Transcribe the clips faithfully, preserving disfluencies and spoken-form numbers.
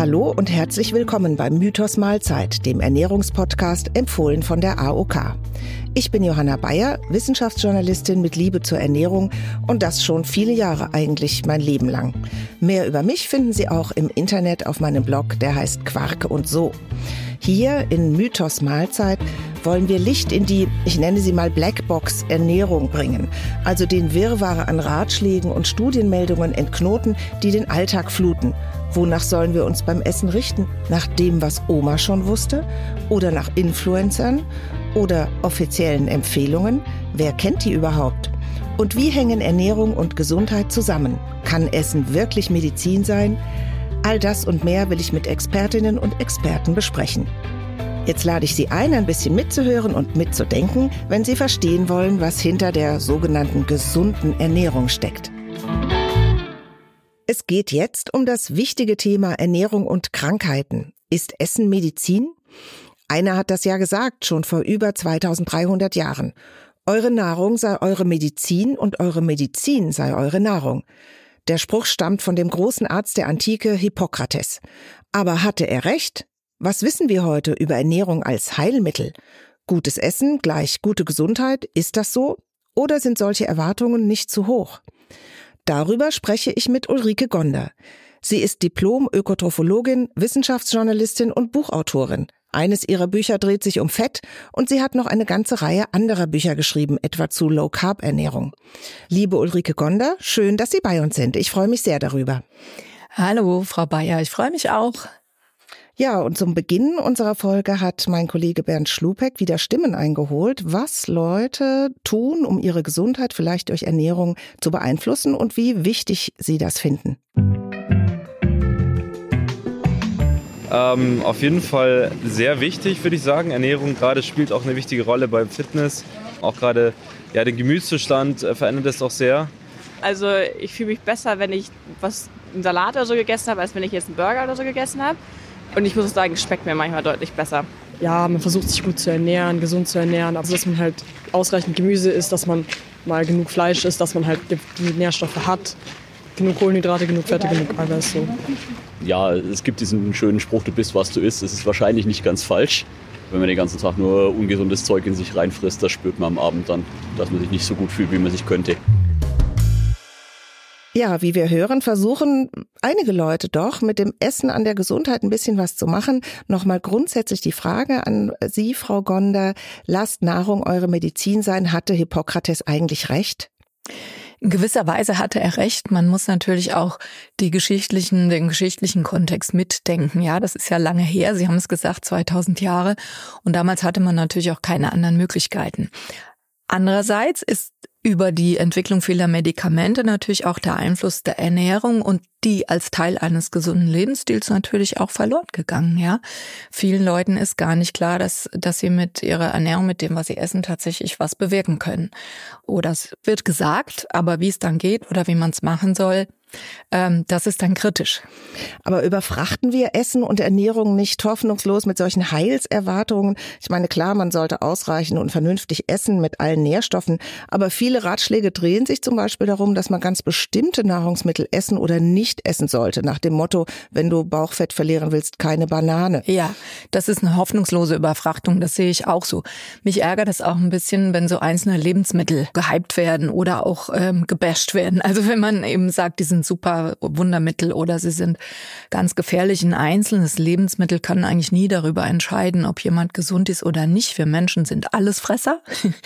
Hallo und herzlich willkommen beim Mythos Mahlzeit, dem Ernährungspodcast, empfohlen von der A O K. Ich bin Johanna Bayer, Wissenschaftsjournalistin mit Liebe zur Ernährung und das schon viele Jahre, eigentlich mein Leben lang. Mehr über mich finden Sie auch im Internet auf meinem Blog, der heißt Quark und so. Hier in Mythos Mahlzeit wollen wir Licht in die, ich nenne sie mal Blackbox Ernährung bringen, also den Wirrwarr an Ratschlägen und Studienmeldungen entknoten, die den Alltag fluten. Wonach sollen wir uns beim Essen richten? Nach dem, was Oma schon wusste? Oder nach Influencern? Oder offiziellen Empfehlungen? Wer kennt die überhaupt? Und wie hängen Ernährung und Gesundheit zusammen? Kann Essen wirklich Medizin sein? All das und mehr will ich mit Expertinnen und Experten besprechen. Jetzt lade ich Sie ein, ein bisschen mitzuhören und mitzudenken, wenn Sie verstehen wollen, was hinter der sogenannten gesunden Ernährung steckt. Es geht jetzt um das wichtige Thema Ernährung und Krankheiten. Ist Essen Medizin? Einer hat das ja gesagt, schon vor über zweitausenddreihundert Jahren. Eure Nahrung sei eure Medizin und eure Medizin sei eure Nahrung. Der Spruch stammt von dem großen Arzt der Antike, Hippokrates. Aber hatte er recht? Was wissen wir heute über Ernährung als Heilmittel? Gutes Essen gleich gute Gesundheit, ist das so? Oder sind solche Erwartungen nicht zu hoch? Darüber spreche ich mit Ulrike Gonder. Sie ist Diplom-Ökotrophologin, Wissenschaftsjournalistin und Buchautorin. Eines ihrer Bücher dreht sich um Fett und sie hat noch eine ganze Reihe anderer Bücher geschrieben, etwa zu Low-Carb-Ernährung. Liebe Ulrike Gonder, schön, dass Sie bei uns sind. Ich freue mich sehr darüber. Hallo, Frau Bayer, ich freue mich auch. Ja, und zum Beginn unserer Folge hat mein Kollege Bernd Schlupeck wieder Stimmen eingeholt, was Leute tun, um ihre Gesundheit vielleicht durch Ernährung zu beeinflussen und wie wichtig sie das finden. Ähm, auf jeden Fall sehr wichtig, würde ich sagen. Ernährung gerade spielt auch eine wichtige Rolle beim Fitness. Auch gerade ja, den Gemüsezustand äh, verändert das auch sehr. Also ich fühle mich besser, wenn ich was einen Salat oder so gegessen habe, als wenn ich jetzt einen Burger oder so gegessen habe. Und ich muss auch sagen, es schmeckt mir manchmal deutlich besser. Ja, man versucht sich gut zu ernähren, gesund zu ernähren. Also dass man halt ausreichend Gemüse isst, dass man mal genug Fleisch isst, dass man halt die Nährstoffe hat. Genug Kohlenhydrate, genug Fette, genug Eiweiß. So. Ja, es gibt diesen schönen Spruch, du bist, was du isst. Das ist wahrscheinlich nicht ganz falsch. Wenn man den ganzen Tag nur ungesundes Zeug in sich reinfrisst, das spürt man am Abend dann, dass man sich nicht so gut fühlt, wie man sich könnte. Ja, wie wir hören, versuchen einige Leute doch mit dem Essen an der Gesundheit ein bisschen was zu machen. Nochmal grundsätzlich die Frage an Sie, Frau Gonder. Lasst Nahrung eure Medizin sein. Hatte Hippokrates eigentlich recht? In gewisser Weise hatte er recht. Man muss natürlich auch die geschichtlichen, den geschichtlichen Kontext mitdenken. Ja, das ist ja lange her. Sie haben es gesagt, zweitausend Jahre. Und damals hatte man natürlich auch keine anderen Möglichkeiten. Andererseits ist über die Entwicklung vieler Medikamente natürlich auch der Einfluss der Ernährung und die als Teil eines gesunden Lebensstils natürlich auch verloren gegangen, ja. Vielen Leuten ist gar nicht klar, dass, dass sie mit ihrer Ernährung, mit dem, was sie essen, tatsächlich was bewirken können. Oder es wird gesagt, aber wie es dann geht oder wie man es machen soll, ähm, das ist dann kritisch. Aber überfrachten wir Essen und Ernährung nicht hoffnungslos mit solchen Heilserwartungen? Ich meine, klar, man sollte ausreichend und vernünftig essen mit allen Nährstoffen, aber viele Ratschläge drehen sich zum Beispiel darum, dass man ganz bestimmte Nahrungsmittel essen oder nicht essen sollte, nach dem Motto, wenn du Bauchfett verlieren willst, keine Banane. Ja, das ist eine hoffnungslose Überfrachtung, das sehe ich auch so. Mich ärgert es auch ein bisschen, wenn so einzelne Lebensmittel gehypt werden oder auch ähm, gebasht werden. Also wenn man eben sagt, die sind super Wundermittel oder sie sind ganz gefährlich. Ein einzelnes Lebensmittel kann eigentlich nie darüber entscheiden, ob jemand gesund ist oder nicht. Wir Menschen sind Allesfresser.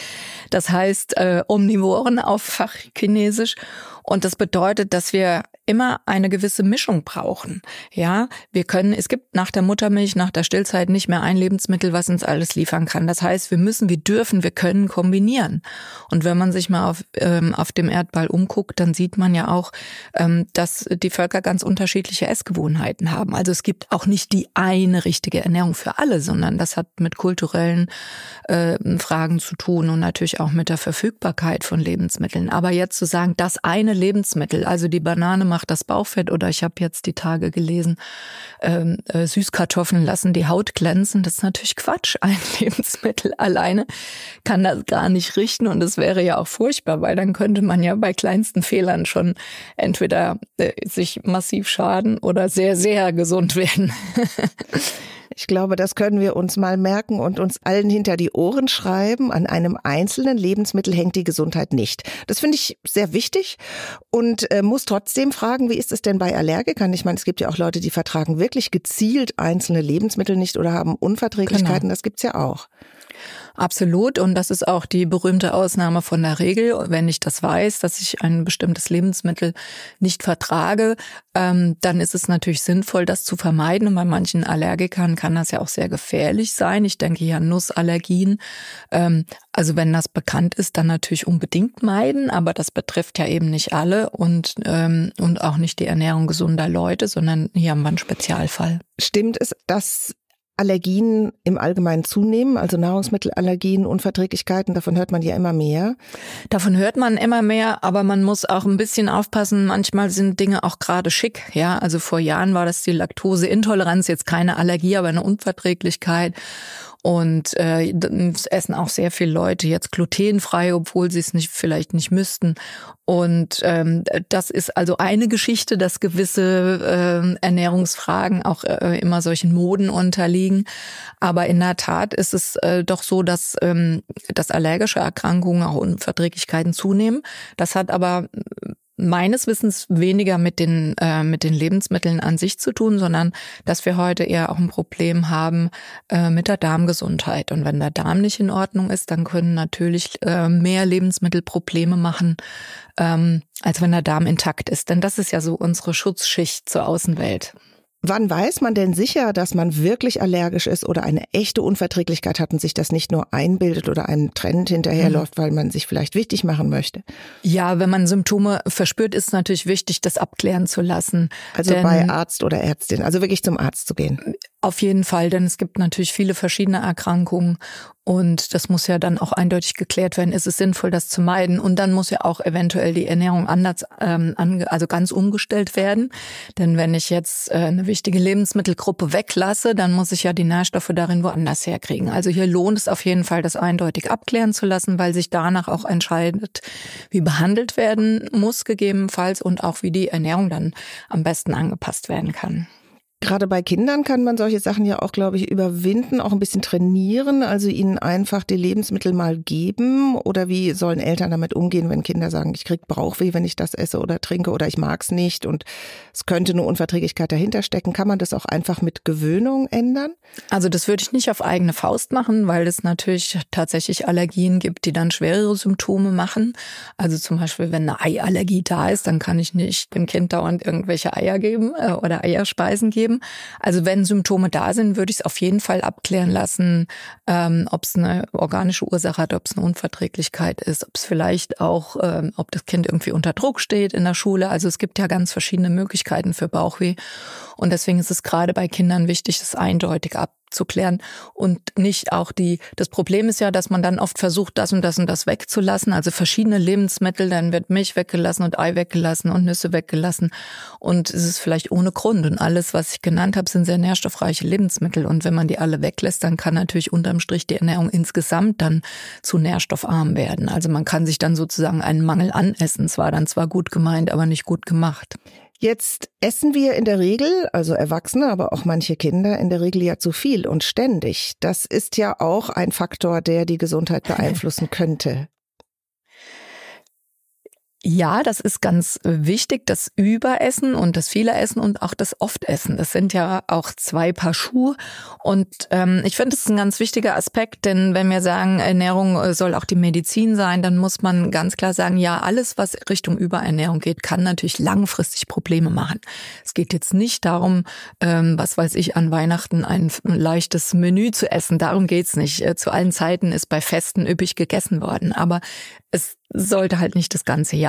Das heißt äh, Omnivoren auf Fachchinesisch. Und das bedeutet, dass wir immer eine gewisse Mischung brauchen. Ja, wir können, es gibt nach der Muttermilch, nach der Stillzeit nicht mehr ein Lebensmittel, was uns alles liefern kann. Das heißt, wir müssen, wir dürfen, wir können kombinieren. Und wenn man sich mal auf, ähm, auf dem Erdball umguckt, dann sieht man ja auch, ähm, dass die Völker ganz unterschiedliche Essgewohnheiten haben. Also es gibt auch nicht die eine richtige Ernährung für alle, sondern das hat mit kulturellen äh, Fragen zu tun und natürlich auch mit der Verfügbarkeit von Lebensmitteln. Aber jetzt zu sagen, das eine Lebensmittel, also die Banane macht das Bauchfett. Oder ich habe jetzt die Tage gelesen, ähm, äh, Süßkartoffeln lassen die Haut glänzen. Das ist natürlich Quatsch. Ein Lebensmittel alleine kann das gar nicht richten und das wäre ja auch furchtbar, weil dann könnte man ja bei kleinsten Fehlern schon entweder äh, sich massiv schaden oder sehr, sehr gesund werden. Ich glaube, das können wir uns mal merken und uns allen hinter die Ohren schreiben. An einem einzelnen Lebensmittel hängt die Gesundheit nicht. Das finde ich sehr wichtig und äh, muss trotzdem fragen, wie ist es denn bei Allergikern? Ich meine, es gibt ja auch Leute, die vertragen wirklich gezielt einzelne Lebensmittel nicht oder haben Unverträglichkeiten. Genau. Das gibt's ja auch. Absolut. Und das ist auch die berühmte Ausnahme von der Regel. Wenn ich das weiß, dass ich ein bestimmtes Lebensmittel nicht vertrage, ähm, dann ist es natürlich sinnvoll, das zu vermeiden. Und bei manchen Allergikern kann das ja auch sehr gefährlich sein. Ich denke hier an Nussallergien. Ähm, also wenn das bekannt ist, dann natürlich unbedingt meiden. Aber das betrifft ja eben nicht alle und, ähm, und auch nicht die Ernährung gesunder Leute, sondern hier haben wir einen Spezialfall. Stimmt es, dass Allergien im Allgemeinen zunehmen, also Nahrungsmittelallergien, Unverträglichkeiten, davon hört man ja immer mehr. Davon hört man immer mehr, aber man muss auch ein bisschen aufpassen. Manchmal sind Dinge auch gerade schick. Ja, also vor Jahren war das die Laktoseintoleranz, jetzt keine Allergie, aber eine Unverträglichkeit. Und äh, es essen auch sehr viele Leute jetzt glutenfrei, obwohl sie es nicht vielleicht nicht müssten. Und ähm, das ist also eine Geschichte, dass gewisse äh, Ernährungsfragen auch äh, immer solchen Moden unterliegen. Aber in der Tat ist es äh, doch so, dass, ähm, dass allergische Erkrankungen, auch Unverträglichkeiten zunehmen. Das hat aber meines Wissens weniger mit den äh, mit den Lebensmitteln an sich zu tun, sondern dass wir heute eher auch ein Problem haben äh, mit der Darmgesundheit. Und wenn der Darm nicht in Ordnung ist, dann können natürlich äh, mehr Lebensmittel Probleme machen, ähm, als wenn der Darm intakt ist. Denn das ist ja so unsere Schutzschicht zur Außenwelt. Wann weiß man denn sicher, dass man wirklich allergisch ist oder eine echte Unverträglichkeit hat und sich das nicht nur einbildet oder einem Trend hinterherläuft, weil man sich vielleicht wichtig machen möchte? Ja, wenn man Symptome verspürt, ist es natürlich wichtig, das abklären zu lassen. Also denn bei Arzt oder Ärztin, also wirklich zum Arzt zu gehen. Auf jeden Fall, denn es gibt natürlich viele verschiedene Erkrankungen und das muss ja dann auch eindeutig geklärt werden. Ist es sinnvoll, das zu meiden? Und dann muss ja auch eventuell die Ernährung anders, ähm, ange, also ganz umgestellt werden. Denn wenn ich jetzt äh, eine wichtige Lebensmittelgruppe weglasse, dann muss ich ja die Nährstoffe darin woanders herkriegen. Also hier lohnt es auf jeden Fall, das eindeutig abklären zu lassen, weil sich danach auch entscheidet, wie behandelt werden muss gegebenenfalls und auch wie die Ernährung dann am besten angepasst werden kann. Gerade bei Kindern kann man solche Sachen ja auch, glaube ich, überwinden, auch ein bisschen trainieren, also ihnen einfach die Lebensmittel mal geben. Oder wie sollen Eltern damit umgehen, wenn Kinder sagen, ich kriege Bauchweh, wenn ich das esse oder trinke oder ich mag's nicht und es könnte eine Unverträglichkeit dahinter stecken. Kann man das auch einfach mit Gewöhnung ändern? Also das würde ich nicht auf eigene Faust machen, weil es natürlich tatsächlich Allergien gibt, die dann schwerere Symptome machen. Also zum Beispiel, wenn eine Eiallergie da ist, dann kann ich nicht dem Kind dauernd irgendwelche Eier geben äh, oder Eierspeisen geben. Also wenn Symptome da sind, würde ich es auf jeden Fall abklären lassen, ähm, ob es eine organische Ursache hat, ob es eine Unverträglichkeit ist, ob es vielleicht auch, ähm, ob das Kind irgendwie unter Druck steht in der Schule. Also es gibt ja ganz verschiedene Möglichkeiten für Bauchweh. Und deswegen ist es gerade bei Kindern wichtig, das eindeutig abzuklären und nicht auch die, das Problem ist ja, dass man dann oft versucht, das und das und das wegzulassen, also verschiedene Lebensmittel, dann wird Milch weggelassen und Ei weggelassen und Nüsse weggelassen und es ist vielleicht ohne Grund und alles, was ich genannt habe, sind sehr nährstoffreiche Lebensmittel und wenn man die alle weglässt, dann kann natürlich unterm Strich die Ernährung insgesamt dann zu nährstoffarm werden. Also man kann sich dann sozusagen einen Mangel anessen, es war dann zwar gut gemeint, aber nicht gut gemacht. Jetzt essen wir in der Regel, also Erwachsene, aber auch manche Kinder, in der Regel ja zu viel und ständig. Das ist ja auch ein Faktor, der die Gesundheit beeinflussen könnte. Ja, das ist ganz wichtig, das Überessen und das viele Essen und auch das Oftessen. Das sind ja auch zwei Paar Schuhe. Und ähm, ich finde, das ist ein ganz wichtiger Aspekt, denn wenn wir sagen, Ernährung soll auch die Medizin sein, dann muss man ganz klar sagen, ja, alles, was Richtung Überernährung geht, kann natürlich langfristig Probleme machen. Es geht jetzt nicht darum, ähm, was weiß ich, an Weihnachten ein leichtes Menü zu essen. Darum geht's nicht. Zu allen Zeiten ist bei Festen üppig gegessen worden. Aber es sollte halt nicht das ganze Jahr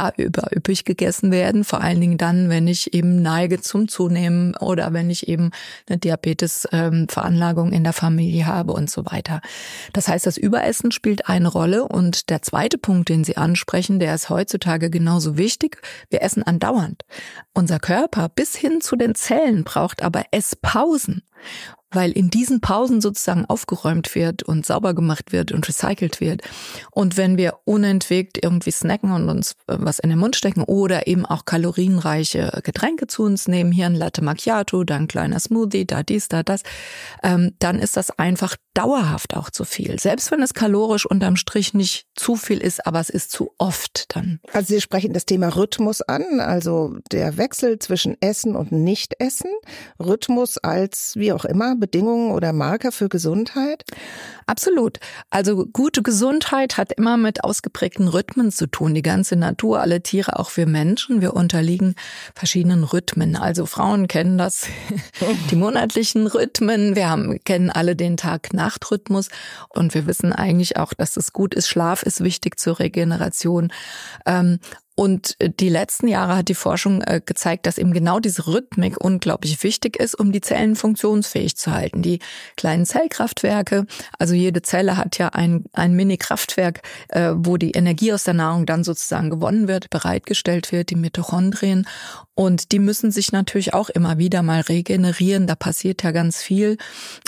ja überüppig gegessen werden, vor allen Dingen dann, wenn ich eben neige zum Zunehmen oder wenn ich eben eine Diabetes-Veranlagung in der Familie habe und so weiter. Das heißt, das Überessen spielt eine Rolle und der zweite Punkt, den Sie ansprechen, der ist heutzutage genauso wichtig. Wir essen andauernd. Unser Körper bis hin zu den Zellen braucht aber Esspausen. Weil in diesen Pausen sozusagen aufgeräumt wird und sauber gemacht wird und recycelt wird. Und wenn wir unentwegt irgendwie snacken und uns was in den Mund stecken oder eben auch kalorienreiche Getränke zu uns nehmen, hier ein Latte Macchiato, dann ein kleiner Smoothie, da dies, da das, ähm, dann ist das einfach dauerhaft auch zu viel. Selbst wenn es kalorisch unterm Strich nicht zu viel ist, aber es ist zu oft dann. Also Sie sprechen das Thema Rhythmus an, also der Wechsel zwischen Essen und Nicht-Essen. Rhythmus als, wie auch immer, Bedingungen oder Marker für Gesundheit? Absolut. Also gute Gesundheit hat immer mit ausgeprägten Rhythmen zu tun. Die ganze Natur, alle Tiere, auch wir Menschen, wir unterliegen verschiedenen Rhythmen. Also Frauen kennen das, die monatlichen Rhythmen. Wir haben, kennen alle den Tag-Nacht-Rhythmus und wir wissen eigentlich auch, dass es gut ist. Schlaf ist wichtig zur Regeneration. Ähm, Und die letzten Jahre hat die Forschung gezeigt, dass eben genau diese Rhythmik unglaublich wichtig ist, um die Zellen funktionsfähig zu halten. Die kleinen Zellkraftwerke, also jede Zelle hat ja ein, ein Mini-Kraftwerk, wo die Energie aus der Nahrung dann sozusagen gewonnen wird, bereitgestellt wird, die Mitochondrien. Und die müssen sich natürlich auch immer wieder mal regenerieren. Da passiert ja ganz viel.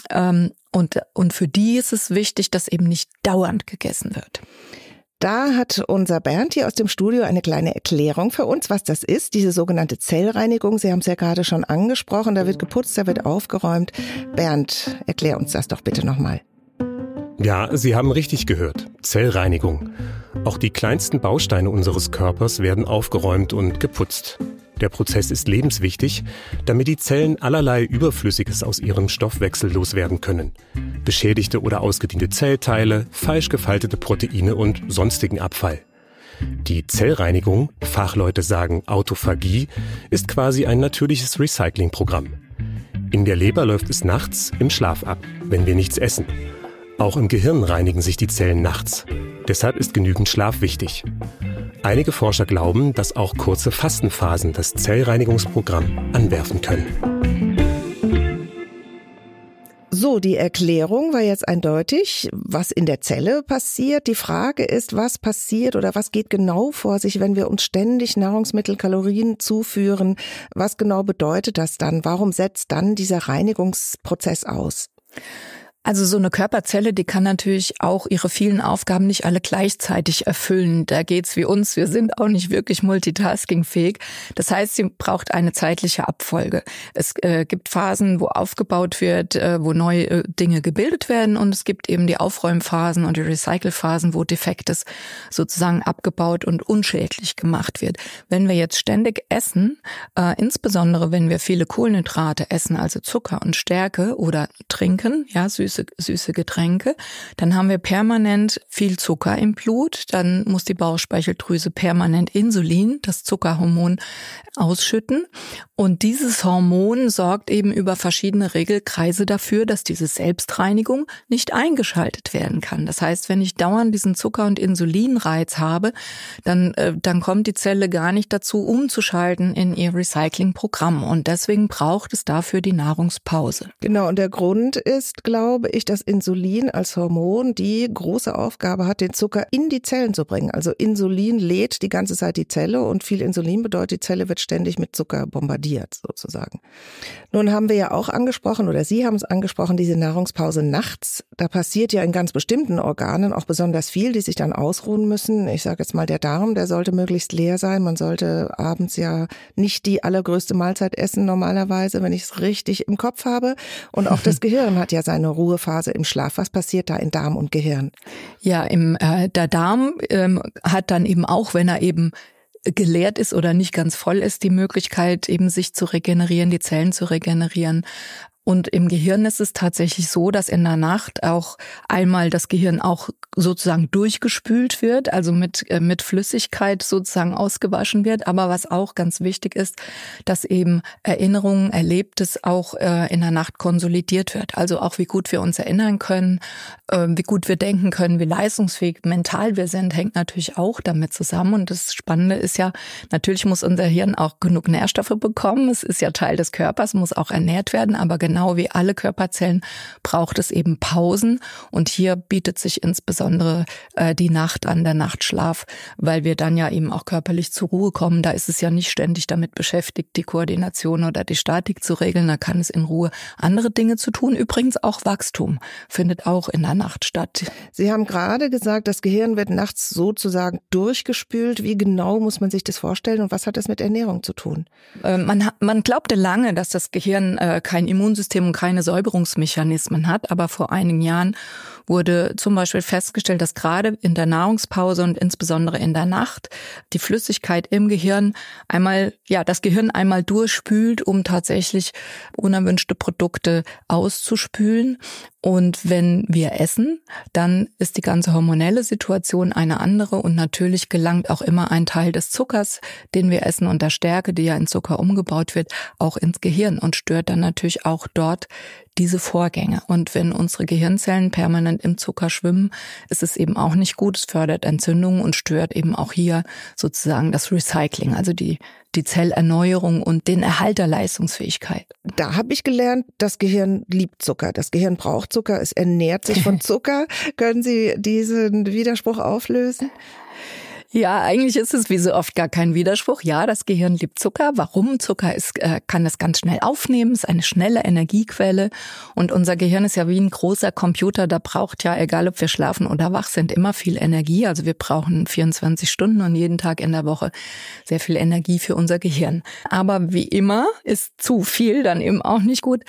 Und, und für die ist es wichtig, dass eben nicht dauernd gegessen wird. Da hat unser Bernd hier aus dem Studio eine kleine Erklärung für uns, was das ist, diese sogenannte Zellreinigung. Sie haben es ja gerade schon angesprochen, da wird geputzt, da wird aufgeräumt. Bernd, erklär uns das doch bitte nochmal. Ja, Sie haben richtig gehört. Zellreinigung. Auch die kleinsten Bausteine unseres Körpers werden aufgeräumt und geputzt. Der Prozess ist lebenswichtig, damit die Zellen allerlei Überflüssiges aus ihrem Stoffwechsel loswerden können. Beschädigte oder ausgediente Zellteile, falsch gefaltete Proteine und sonstigen Abfall. Die Zellreinigung, Fachleute sagen Autophagie, ist quasi ein natürliches Recyclingprogramm. In der Leber läuft es nachts im Schlaf ab, wenn wir nichts essen. Auch im Gehirn reinigen sich die Zellen nachts. Deshalb ist genügend Schlaf wichtig. Einige Forscher glauben, dass auch kurze Fastenphasen das Zellreinigungsprogramm anwerfen können. So, die Erklärung war jetzt eindeutig, was in der Zelle passiert. Die Frage ist, was passiert oder was geht genau vor sich, wenn wir uns ständig Nahrungsmittel, Kalorien zuführen? Was genau bedeutet das dann? Warum setzt dann dieser Reinigungsprozess aus? Also so eine Körperzelle, die kann natürlich auch ihre vielen Aufgaben nicht alle gleichzeitig erfüllen. Da geht's wie uns, wir sind auch nicht wirklich multitaskingfähig. Das heißt, sie braucht eine zeitliche Abfolge. Es äh, gibt Phasen, wo aufgebaut wird, äh, wo neue äh, Dinge gebildet werden und es gibt eben die Aufräumphasen und die Recycelphasen, wo Defektes sozusagen abgebaut und unschädlich gemacht wird. Wenn wir jetzt ständig essen, äh, insbesondere wenn wir viele Kohlenhydrate essen, also Zucker und Stärke oder trinken, ja, süße süße Getränke, dann haben wir permanent viel Zucker im Blut, dann muss die Bauchspeicheldrüse permanent Insulin, das Zuckerhormon, ausschütten und dieses Hormon sorgt eben über verschiedene Regelkreise dafür, dass diese Selbstreinigung nicht eingeschaltet werden kann. Das heißt, wenn ich dauernd diesen Zucker- und Insulinreiz habe, dann, äh, dann kommt die Zelle gar nicht dazu, umzuschalten in ihr Recyclingprogramm und deswegen braucht es dafür die Nahrungspause. Genau, und der Grund ist, glaube ich, dass Insulin als Hormon die große Aufgabe hat, den Zucker in die Zellen zu bringen. Also Insulin lädt die ganze Zeit die Zelle und viel Insulin bedeutet, die Zelle wird ständig mit Zucker bombardiert sozusagen. Nun haben wir ja auch angesprochen, oder Sie haben es angesprochen, diese Nahrungspause nachts. Da passiert ja in ganz bestimmten Organen auch besonders viel, die sich dann ausruhen müssen. Ich sage jetzt mal, der Darm, der sollte möglichst leer sein. Man sollte abends ja nicht die allergrößte Mahlzeit essen normalerweise, wenn ich es richtig im Kopf habe. Und auch das Gehirn hat ja seine Ruhephase im Schlaf. Was passiert da in Darm und Gehirn? Ja, im, äh, der Darm ähm, hat dann eben auch, wenn er eben geleert ist oder nicht ganz voll ist, die Möglichkeit eben sich zu regenerieren, die Zellen zu regenerieren. Und im Gehirn ist es tatsächlich so, dass in der Nacht auch einmal das Gehirn auch sozusagen durchgespült wird, also mit, mit Flüssigkeit sozusagen ausgewaschen wird. Aber was auch ganz wichtig ist, dass eben Erinnerungen, Erlebtes auch äh, in der Nacht konsolidiert wird. Also auch wie gut wir uns erinnern können, äh, wie gut wir denken können, wie leistungsfähig mental wir sind, hängt natürlich auch damit zusammen. Und das Spannende ist ja, natürlich muss unser Hirn auch genug Nährstoffe bekommen. Es ist ja Teil des Körpers, muss auch ernährt werden. Aber genau wie alle Körperzellen braucht es eben Pausen. Und hier bietet sich insbesondere Insbesondere äh, die Nacht an, der Nachtschlaf, weil wir dann ja eben auch körperlich zur Ruhe kommen. Da ist es ja nicht ständig damit beschäftigt, die Koordination oder die Statik zu regeln. Da kann es in Ruhe andere Dinge zu tun. Übrigens auch Wachstum findet auch in der Nacht statt. Sie haben gerade gesagt, das Gehirn wird nachts sozusagen durchgespült. Wie genau muss man sich das vorstellen und was hat das mit Ernährung zu tun? Äh, man, man glaubte lange, dass das Gehirn äh, kein Immunsystem und keine Säuberungsmechanismen hat, aber vor einigen Jahren wurde zum Beispiel festgestellt, dass gerade in der Nahrungspause und insbesondere in der Nacht die Flüssigkeit im Gehirn einmal, ja, das Gehirn einmal durchspült, um tatsächlich unerwünschte Produkte auszuspülen. Und wenn wir essen, dann ist die ganze hormonelle Situation eine andere und natürlich gelangt auch immer ein Teil des Zuckers, den wir essen und der Stärke, die ja in Zucker umgebaut wird, auch ins Gehirn und stört dann natürlich auch dort diese Vorgänge. Und wenn unsere Gehirnzellen permanent im Zucker schwimmen, ist es eben auch nicht gut. Es fördert Entzündungen und stört eben auch hier sozusagen das Recycling, also die die Zellerneuerung und den Erhalt der Leistungsfähigkeit. Da habe ich gelernt, das Gehirn liebt Zucker. Das Gehirn braucht Zucker, es ernährt sich von Zucker. Können Sie diesen Widerspruch auflösen? Ja, eigentlich ist es wie so oft gar kein Widerspruch. Ja, das Gehirn liebt Zucker. Warum? Zucker ist, äh, kann es ganz schnell aufnehmen, ist eine schnelle Energiequelle. Und unser Gehirn ist ja wie ein großer Computer. Da braucht ja, egal ob wir schlafen oder wach sind, immer viel Energie. Also wir brauchen vierundzwanzig Stunden und jeden Tag in der Woche sehr viel Energie für unser Gehirn. Aber wie immer ist zu viel dann eben auch nicht gut.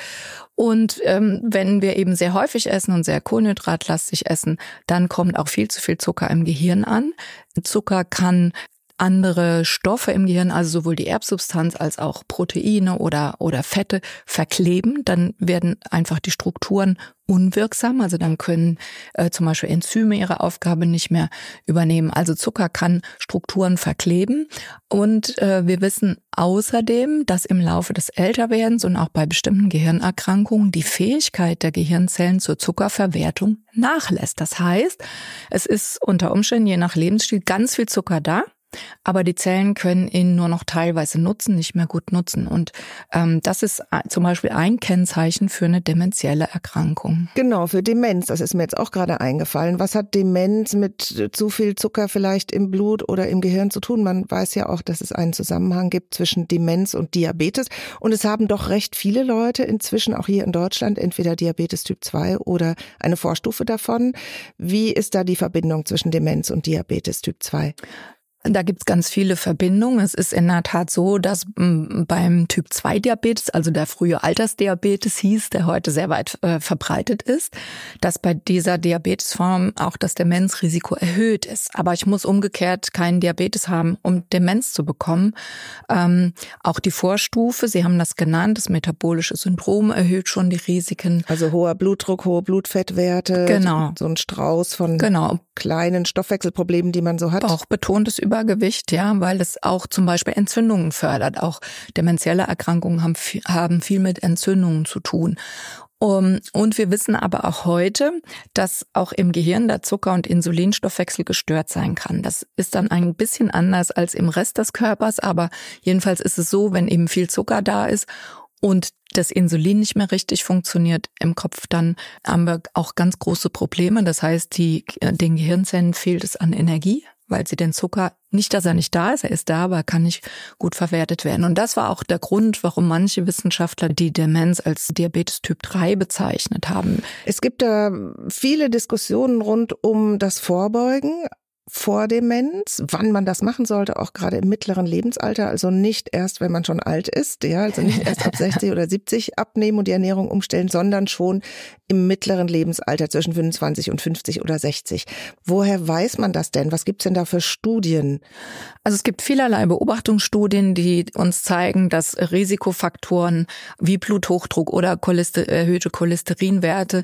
Und ähm, wenn wir eben sehr häufig essen und sehr kohlenhydratlastig essen, dann kommt auch viel zu viel Zucker im Gehirn an. Zucker kann andere Stoffe im Gehirn, also sowohl die Erbsubstanz als auch Proteine oder oder Fette verkleben. Dann werden einfach die Strukturen unwirksam. Also dann können äh, zum Beispiel Enzyme ihre Aufgabe nicht mehr übernehmen. Also Zucker kann Strukturen verkleben. Und äh, wir wissen außerdem, dass im Laufe des Älterwerdens und auch bei bestimmten Gehirnerkrankungen die Fähigkeit der Gehirnzellen zur Zuckerverwertung nachlässt. Das heißt, es ist unter Umständen je nach Lebensstil ganz viel Zucker da. Aber die Zellen können ihn nur noch teilweise nutzen, nicht mehr gut nutzen. Und ähm, das ist zum Beispiel ein Kennzeichen für eine dementielle Erkrankung. Genau, für Demenz. Das ist mir jetzt auch gerade eingefallen. Was hat Demenz mit zu viel Zucker vielleicht im Blut oder im Gehirn zu tun? Man weiß ja auch, dass es einen Zusammenhang gibt zwischen Demenz und Diabetes. Und es haben doch recht viele Leute inzwischen auch hier in Deutschland entweder Diabetes Typ zwei oder eine Vorstufe davon. Wie ist da die Verbindung zwischen Demenz und Diabetes Typ zwei? Da gibt's ganz viele Verbindungen. Es ist in der Tat so, dass beim Typ zwei Diabetes, also der frühe Altersdiabetes hieß, der heute sehr weit äh, verbreitet ist, dass bei dieser Diabetesform auch das Demenzrisiko erhöht ist. Aber ich muss umgekehrt keinen Diabetes haben, um Demenz zu bekommen. Ähm, auch die Vorstufe, Sie haben das genannt, das metabolische Syndrom erhöht schon die Risiken. Also hoher Blutdruck, hohe Blutfettwerte, genau. So ein Strauß von genau. kleinen Stoffwechselproblemen, die man so hat. Auch betontes Übergewicht, ja, weil es auch zum Beispiel Entzündungen fördert. Auch dementielle Erkrankungen haben, haben viel mit Entzündungen zu tun. Um, und wir wissen aber auch heute, dass auch im Gehirn der Zucker- und Insulinstoffwechsel gestört sein kann. Das ist dann ein bisschen anders als im Rest des Körpers, aber jedenfalls ist es so, wenn eben viel Zucker da ist und das Insulin nicht mehr richtig funktioniert im Kopf, dann haben wir auch ganz große Probleme. Das heißt, die, den Gehirnzellen fehlt es an Energie, weil sie den Zucker, nicht, dass er nicht da ist, er ist da, aber er kann nicht gut verwertet werden. Und das war auch der Grund, warum manche Wissenschaftler die Demenz als Diabetes Typ drei bezeichnet haben. Es gibt da viele Diskussionen rund um das Vorbeugen vor Demenz, wann man das machen sollte, auch gerade im mittleren Lebensalter, also nicht erst, wenn man schon alt ist, ja, also nicht erst ab sechzig oder siebzig abnehmen und die Ernährung umstellen, sondern schon im mittleren Lebensalter zwischen fünfundzwanzig und fünfzig oder sechzig. Woher weiß man das denn? Was gibt's denn da für Studien? Also es gibt vielerlei Beobachtungsstudien, die uns zeigen, dass Risikofaktoren wie Bluthochdruck oder Cholester- erhöhte Cholesterinwerte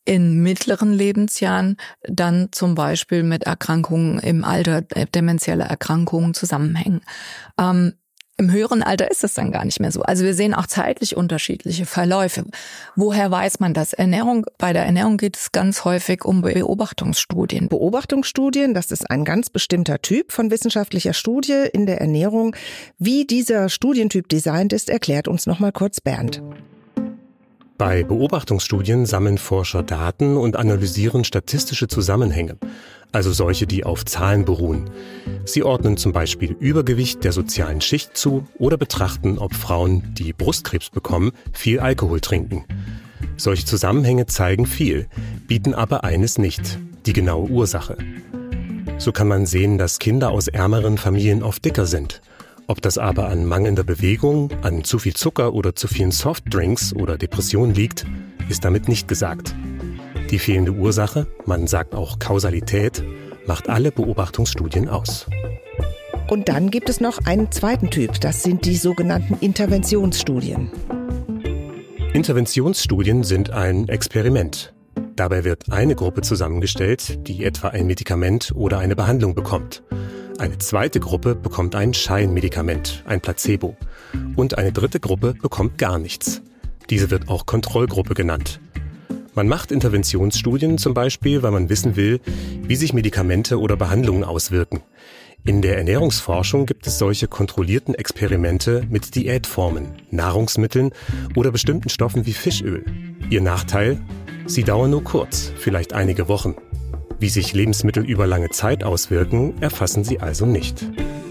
in mittleren Lebensjahren dann zum Beispiel mit Erkrankungen im Alter, demenzielle Erkrankungen zusammenhängen. Ähm, Im höheren Alter ist es dann gar nicht mehr so. Also wir sehen auch zeitlich unterschiedliche Verläufe. Woher weiß man das? Ernährung, bei der Ernährung geht es ganz häufig um Beobachtungsstudien. Beobachtungsstudien, das ist ein ganz bestimmter Typ von wissenschaftlicher Studie in der Ernährung. Wie dieser Studientyp designt ist, erklärt uns noch mal kurz Bernd. Bei Beobachtungsstudien sammeln Forscher Daten und analysieren statistische Zusammenhänge, also solche, die auf Zahlen beruhen. Sie ordnen zum Beispiel Übergewicht der sozialen Schicht zu oder betrachten, ob Frauen, die Brustkrebs bekommen, viel Alkohol trinken. Solche Zusammenhänge zeigen viel, bieten aber eines nicht: die genaue Ursache. So kann man sehen, dass Kinder aus ärmeren Familien oft dicker sind. Ob das aber an mangelnder Bewegung, an zu viel Zucker oder zu vielen Softdrinks oder Depressionen liegt, ist damit nicht gesagt. Die fehlende Ursache, man sagt auch Kausalität, macht alle Beobachtungsstudien aus. Und dann gibt es noch einen zweiten Typ, das sind die sogenannten Interventionsstudien. Interventionsstudien sind ein Experiment. Dabei wird eine Gruppe zusammengestellt, die etwa ein Medikament oder eine Behandlung bekommt. Eine zweite Gruppe bekommt ein Scheinmedikament, ein Placebo. Und eine dritte Gruppe bekommt gar nichts. Diese wird auch Kontrollgruppe genannt. Man macht Interventionsstudien zum Beispiel, weil man wissen will, wie sich Medikamente oder Behandlungen auswirken. In der Ernährungsforschung gibt es solche kontrollierten Experimente mit Diätformen, Nahrungsmitteln oder bestimmten Stoffen wie Fischöl. Ihr Nachteil? Sie dauern nur kurz, vielleicht einige Wochen. Wie sich Lebensmittel über lange Zeit auswirken, erfassen sie also nicht.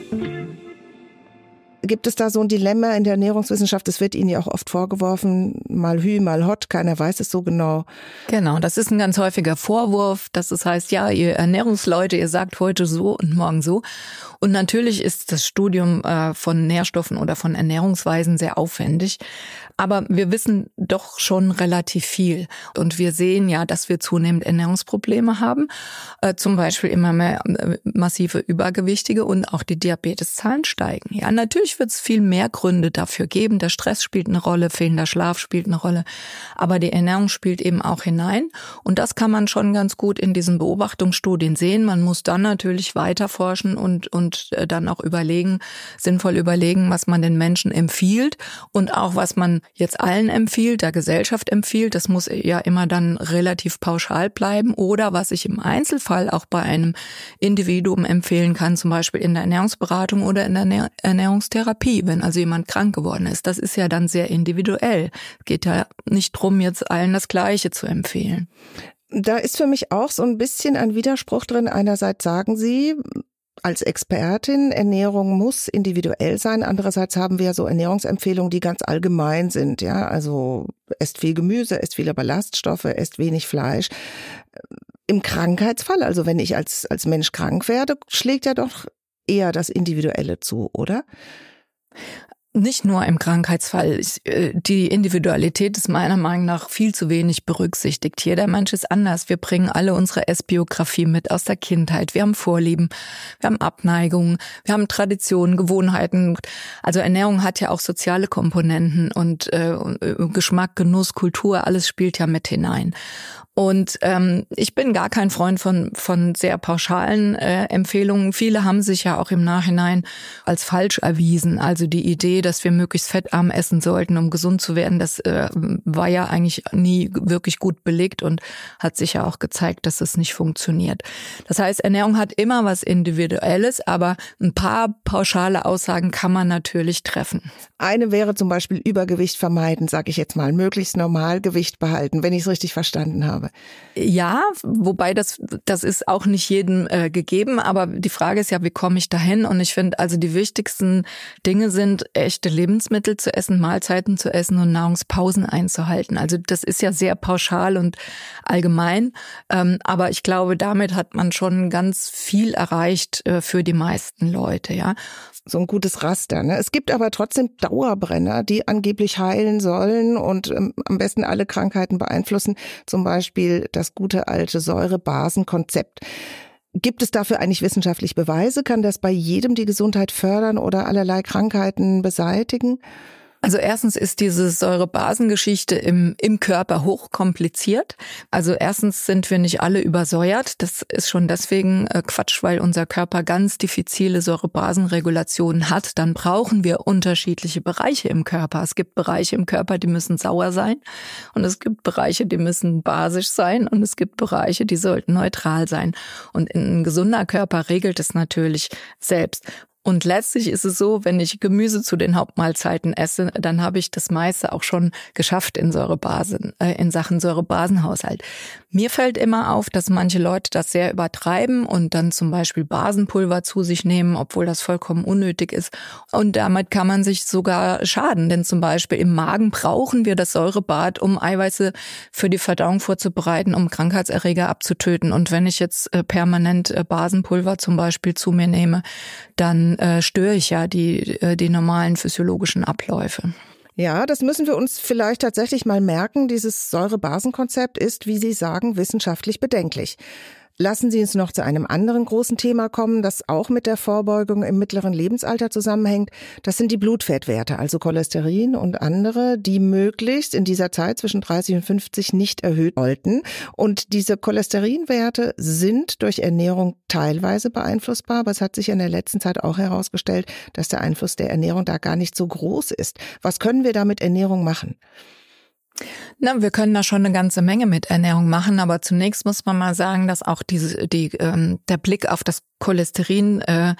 Gibt es da so ein Dilemma in der Ernährungswissenschaft? Es wird Ihnen ja auch oft vorgeworfen, mal hü, mal hot, keiner weiß es so genau. Genau, das ist ein ganz häufiger Vorwurf, dass es heißt, ja, ihr Ernährungsleute, ihr sagt heute so und morgen so. Und natürlich ist das Studium äh, von Nährstoffen oder von Ernährungsweisen sehr aufwendig. Aber wir wissen doch schon relativ viel. Und wir sehen ja, dass wir zunehmend Ernährungsprobleme haben. Äh, zum Beispiel immer mehr äh, massive Übergewichtige und auch die Diabeteszahlen steigen. Ja, natürlich wird es viel mehr Gründe dafür geben. Der Stress spielt eine Rolle, fehlender Schlaf spielt eine Rolle. Aber die Ernährung spielt eben auch hinein. Und das kann man schon ganz gut in diesen Beobachtungsstudien sehen. Man muss dann natürlich weiter forschen und, und äh, dann auch überlegen, sinnvoll überlegen, was man den Menschen empfiehlt und auch was man jetzt allen empfiehlt, der Gesellschaft empfiehlt. Das muss ja immer dann relativ pauschal bleiben. Oder was ich im Einzelfall auch bei einem Individuum empfehlen kann, zum Beispiel in der Ernährungsberatung oder in der Ernährungstherapie, wenn also jemand krank geworden ist. Das ist ja dann sehr individuell. Es geht ja nicht drum, jetzt allen das Gleiche zu empfehlen. Da ist für mich auch so ein bisschen ein Widerspruch drin. Einerseits sagen Sie, als Expertin, Ernährung muss individuell sein. Andererseits haben wir ja so Ernährungsempfehlungen, die ganz allgemein sind. Ja, also esst viel Gemüse, esst viele Ballaststoffe, esst wenig Fleisch. Im Krankheitsfall, also wenn ich als, als Mensch krank werde, schlägt ja doch eher das Individuelle zu, oder? Nicht nur im Krankheitsfall. Die Individualität ist meiner Meinung nach viel zu wenig berücksichtigt. Jeder Mensch ist anders. Wir bringen alle unsere Essbiografie mit aus der Kindheit. Wir haben Vorlieben, wir haben Abneigungen, wir haben Traditionen, Gewohnheiten. Also Ernährung hat ja auch soziale Komponenten und äh, Geschmack, Genuss, Kultur, alles spielt ja mit hinein. Und ähm, ich bin gar kein Freund von von sehr pauschalen äh, Empfehlungen. Viele haben sich ja auch im Nachhinein als falsch erwiesen. Also die Idee, dass wir möglichst fettarm essen sollten, um gesund zu werden, das äh, war ja eigentlich nie wirklich gut belegt und hat sich ja auch gezeigt, dass es nicht funktioniert. Das heißt, Ernährung hat immer was Individuelles, aber ein paar pauschale Aussagen kann man natürlich treffen. Eine wäre zum Beispiel Übergewicht vermeiden, sage ich jetzt mal, möglichst Normalgewicht behalten, wenn ich es richtig verstanden habe. Ja, wobei das das ist auch nicht jedem äh, gegeben, aber die Frage ist ja, wie komme ich dahin? Und ich finde, also die wichtigsten Dinge sind, echte Lebensmittel zu essen, Mahlzeiten zu essen und Nahrungspausen einzuhalten. Also das ist ja sehr pauschal und allgemein, ähm, aber ich glaube, damit hat man schon ganz viel erreicht äh, für die meisten Leute, ja. So ein gutes Raster, ne? Es gibt aber trotzdem Dauerbrenner, die angeblich heilen sollen und ähm, am besten alle Krankheiten beeinflussen. Zum Beispiel das gute alte Säure-Basen-Konzept. Gibt es dafür eigentlich wissenschaftlich Beweise? Kann das bei jedem die Gesundheit fördern oder allerlei Krankheiten beseitigen? Also erstens ist diese Säurebasengeschichte im, im Körper hochkompliziert. Also erstens sind wir nicht alle übersäuert. Das ist schon deswegen äh, Quatsch, weil unser Körper ganz diffizile Säurebasenregulationen hat. Dann brauchen wir unterschiedliche Bereiche im Körper. Es gibt Bereiche im Körper, die müssen sauer sein. Und es gibt Bereiche, die müssen basisch sein. Und es gibt Bereiche, die sollten neutral sein. Und ein gesunder Körper regelt es natürlich selbst. Und letztlich ist es so, wenn ich Gemüse zu den Hauptmahlzeiten esse, dann habe ich das meiste auch schon geschafft in Säurebasen, äh, in Sachen Säurebasenhaushalt. Mir fällt immer auf, dass manche Leute das sehr übertreiben und dann zum Beispiel Basenpulver zu sich nehmen, obwohl das vollkommen unnötig ist. Und damit kann man sich sogar schaden, denn zum Beispiel im Magen brauchen wir das Säurebad, um Eiweiße für die Verdauung vorzubereiten, um Krankheitserreger abzutöten. Und wenn ich jetzt äh, permanent äh, Basenpulver zum Beispiel zu mir nehme, dann äh, störe ich ja die, äh, die normalen physiologischen Abläufe. Ja, das müssen wir uns vielleicht tatsächlich mal merken. Dieses Säurebasenkonzept ist, wie Sie sagen, wissenschaftlich bedenklich. Lassen Sie uns noch zu einem anderen großen Thema kommen, das auch mit der Vorbeugung im mittleren Lebensalter zusammenhängt. Das sind die Blutfettwerte, also Cholesterin und andere, die möglichst in dieser Zeit zwischen dreißig und fünfzig nicht erhöht sollten. Und diese Cholesterinwerte sind durch Ernährung teilweise beeinflussbar, aber es hat sich in der letzten Zeit auch herausgestellt, dass der Einfluss der Ernährung da gar nicht so groß ist. Was können wir da mit Ernährung machen? Na, wir können da schon eine ganze Menge mit Ernährung machen, aber zunächst muss man mal sagen, dass auch diese, die, ähm, der Blick auf das Cholesterin äh,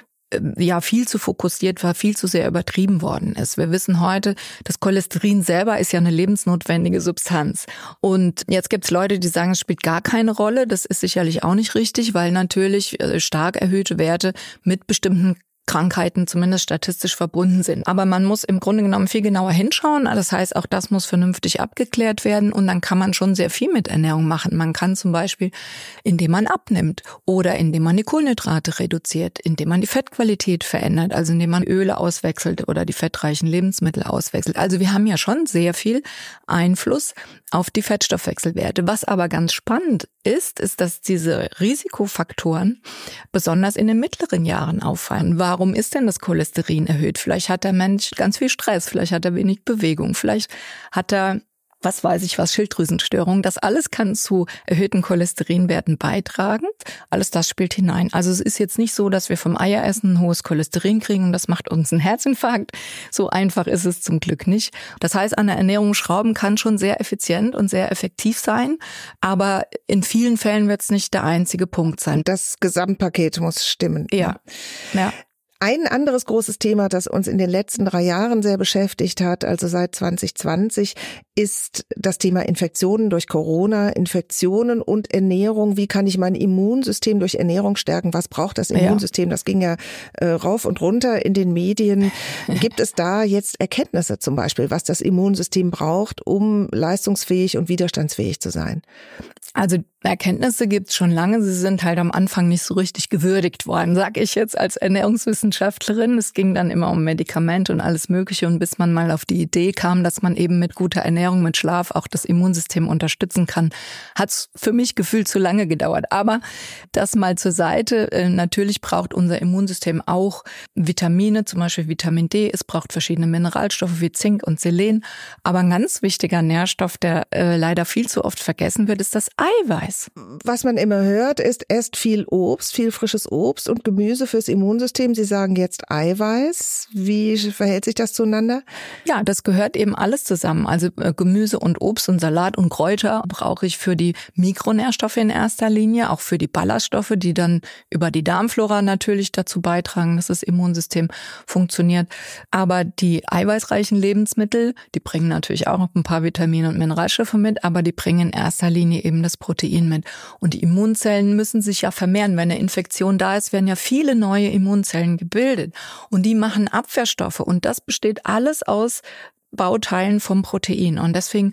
ja viel zu fokussiert war, viel zu sehr übertrieben worden ist. Wir wissen heute, das Cholesterin selber ist ja eine lebensnotwendige Substanz. Und jetzt gibt's Leute, die sagen, es spielt gar keine Rolle. Das ist sicherlich auch nicht richtig, weil natürlich stark erhöhte Werte mit bestimmten Krankheiten zumindest statistisch verbunden sind. Aber man muss im Grunde genommen viel genauer hinschauen. Das heißt, auch das muss vernünftig abgeklärt werden und dann kann man schon sehr viel mit Ernährung machen. Man kann zum Beispiel, indem man abnimmt oder indem man die Kohlenhydrate reduziert, indem man die Fettqualität verändert, also indem man Öle auswechselt oder die fettreichen Lebensmittel auswechselt. Also wir haben ja schon sehr viel Einfluss auf die Fettstoffwechselwerte. Was aber ganz spannend ist, ist, dass diese Risikofaktoren besonders in den mittleren Jahren auffallen. Warum ist denn das Cholesterin erhöht? Vielleicht hat der Mensch ganz viel Stress, vielleicht hat er wenig Bewegung, vielleicht hat er, was weiß ich was, Schilddrüsenstörungen. Das alles kann zu erhöhten Cholesterinwerten beitragen. Alles das spielt hinein. Also es ist jetzt nicht so, dass wir vom Eieressen ein hohes Cholesterin kriegen und das macht uns einen Herzinfarkt. So einfach ist es zum Glück nicht. Das heißt, an der Ernährung schrauben kann schon sehr effizient und sehr effektiv sein. Aber in vielen Fällen wird es nicht der einzige Punkt sein. Das Gesamtpaket muss stimmen. Ja, ja. Ein anderes großes Thema, das uns in den letzten drei Jahren sehr beschäftigt hat, also seit zwanzig zwanzig, ist das Thema Infektionen durch Corona, Infektionen und Ernährung. Wie kann ich mein Immunsystem durch Ernährung stärken? Was braucht das Immunsystem? Das ging ja äh, rauf und runter in den Medien. Gibt es da jetzt Erkenntnisse zum Beispiel, was das Immunsystem braucht, um leistungsfähig und widerstandsfähig zu sein? Also Erkenntnisse gibt's schon lange. Sie sind halt am Anfang nicht so richtig gewürdigt worden, sag ich jetzt als Ernährungswissenschaftlerin. Es ging dann immer um Medikamente und alles Mögliche. Und bis man mal auf die Idee kam, dass man eben mit guter Ernährung, mit Schlaf auch das Immunsystem unterstützen kann, hat's für mich gefühlt zu lange gedauert. Aber das mal zur Seite. Natürlich braucht unser Immunsystem auch Vitamine, zum Beispiel Vitamin D. Es braucht verschiedene Mineralstoffe wie Zink und Selen. Aber ein ganz wichtiger Nährstoff, der äh, leider viel zu oft vergessen wird, ist das Eiweiß. Was man immer hört, ist, esst viel Obst, viel frisches Obst und Gemüse fürs Immunsystem. Sie sagen jetzt Eiweiß. Wie verhält sich das zueinander? Ja, das gehört eben alles zusammen. Also äh, Gemüse und Obst und Salat und Kräuter brauche ich für die Mikronährstoffe in erster Linie, auch für die Ballaststoffe, die dann über die Darmflora natürlich dazu beitragen, dass das Immunsystem funktioniert. Aber die eiweißreichen Lebensmittel, die bringen natürlich auch noch ein paar Vitamine und Mineralstoffe mit, aber die bringen in erster Linie eben das Protein mit. Und die Immunzellen müssen sich ja vermehren. Wenn eine Infektion da ist, werden ja viele neue Immunzellen gebildet. Und die machen Abwehrstoffe. Und das besteht alles aus Bauteilen vom Protein. Und deswegen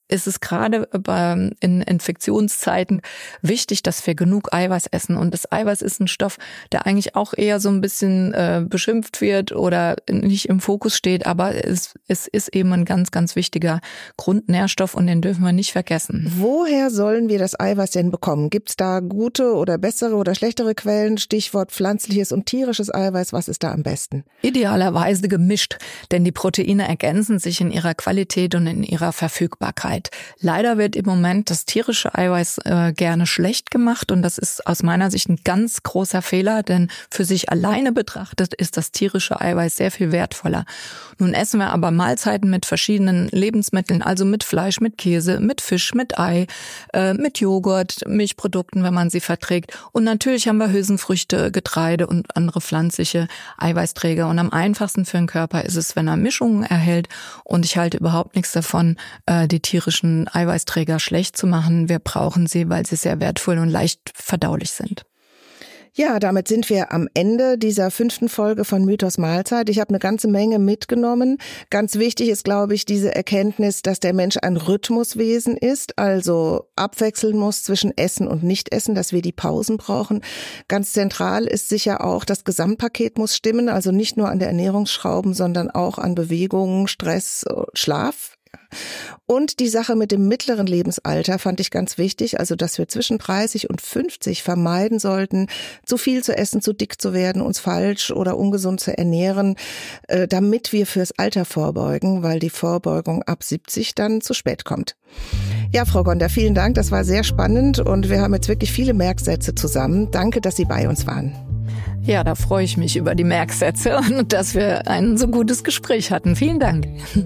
ist es gerade in Infektionszeiten wichtig, dass wir genug Eiweiß essen. Und das Eiweiß ist ein Stoff, der eigentlich auch eher so ein bisschen äh, beschimpft wird oder nicht im Fokus steht. Aber es, es ist eben ein ganz, ganz wichtiger Grundnährstoff und den dürfen wir nicht vergessen. Woher sollen wir das Eiweiß denn bekommen? Gibt es da gute oder bessere oder schlechtere Quellen? Stichwort pflanzliches und tierisches Eiweiß. Was ist da am besten? Idealerweise gemischt, denn die Proteine ergänzen sich in ihrer Qualität und in ihrer Verfügbarkeit. Leider wird im Moment das tierische Eiweiß äh, gerne schlecht gemacht und das ist aus meiner Sicht ein ganz großer Fehler, denn für sich alleine betrachtet ist das tierische Eiweiß sehr viel wertvoller. Nun essen wir aber Mahlzeiten mit verschiedenen Lebensmitteln, also mit Fleisch, mit Käse, mit Fisch, mit Ei, äh, mit Joghurt, Milchprodukten, wenn man sie verträgt. Und natürlich haben wir Hülsenfrüchte, Getreide und andere pflanzliche Eiweißträger. Und am einfachsten für den Körper ist es, wenn er Mischungen erhält. Und ich halte überhaupt nichts davon, äh, die tierischen Eiweißträger schlecht zu machen. Wir brauchen sie, weil sie sehr wertvoll und leicht verdaulich sind. Ja, damit sind wir am Ende dieser fünften Folge von Mythos Mahlzeit. Ich habe eine ganze Menge mitgenommen. Ganz wichtig ist, glaube ich, diese Erkenntnis, dass der Mensch ein Rhythmuswesen ist, also abwechseln muss zwischen Essen und Nichtessen, dass wir die Pausen brauchen. Ganz zentral ist sicher auch, das Gesamtpaket muss stimmen, also nicht nur an der Ernährungsschrauben, sondern auch an Bewegung, Stress, Schlaf. Und die Sache mit dem mittleren Lebensalter fand ich ganz wichtig, also dass wir zwischen dreißig und fünfzig vermeiden sollten, zu viel zu essen, zu dick zu werden, uns falsch oder ungesund zu ernähren, äh, damit wir fürs Alter vorbeugen, weil die Vorbeugung ab siebzig dann zu spät kommt. Ja, Frau Gonder, vielen Dank, das war sehr spannend und wir haben jetzt wirklich viele Merksätze zusammen. Danke, dass Sie bei uns waren. Ja, da freue ich mich über die Merksätze und dass wir ein so gutes Gespräch hatten. Vielen Dank.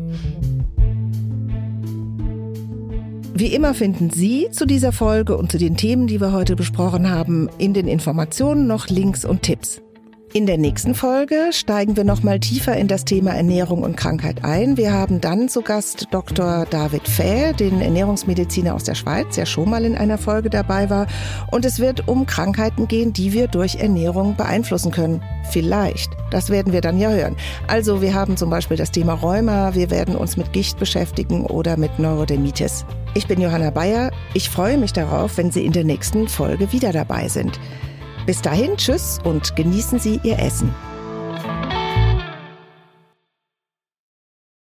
Wie immer finden Sie zu dieser Folge und zu den Themen, die wir heute besprochen haben, in den Informationen noch Links und Tipps. In der nächsten Folge steigen wir noch mal tiefer in das Thema Ernährung und Krankheit ein. Wir haben dann zu Gast Doktor David Fäh, den Ernährungsmediziner aus der Schweiz, der schon mal in einer Folge dabei war. Und es wird um Krankheiten gehen, die wir durch Ernährung beeinflussen können. Vielleicht. Das werden wir dann ja hören. Also wir haben zum Beispiel das Thema Rheuma, wir werden uns mit Gicht beschäftigen oder mit Neurodermitis. Ich bin Johanna Bayer. Ich freue mich darauf, wenn Sie in der nächsten Folge wieder dabei sind. Bis dahin, tschüss und genießen Sie Ihr Essen.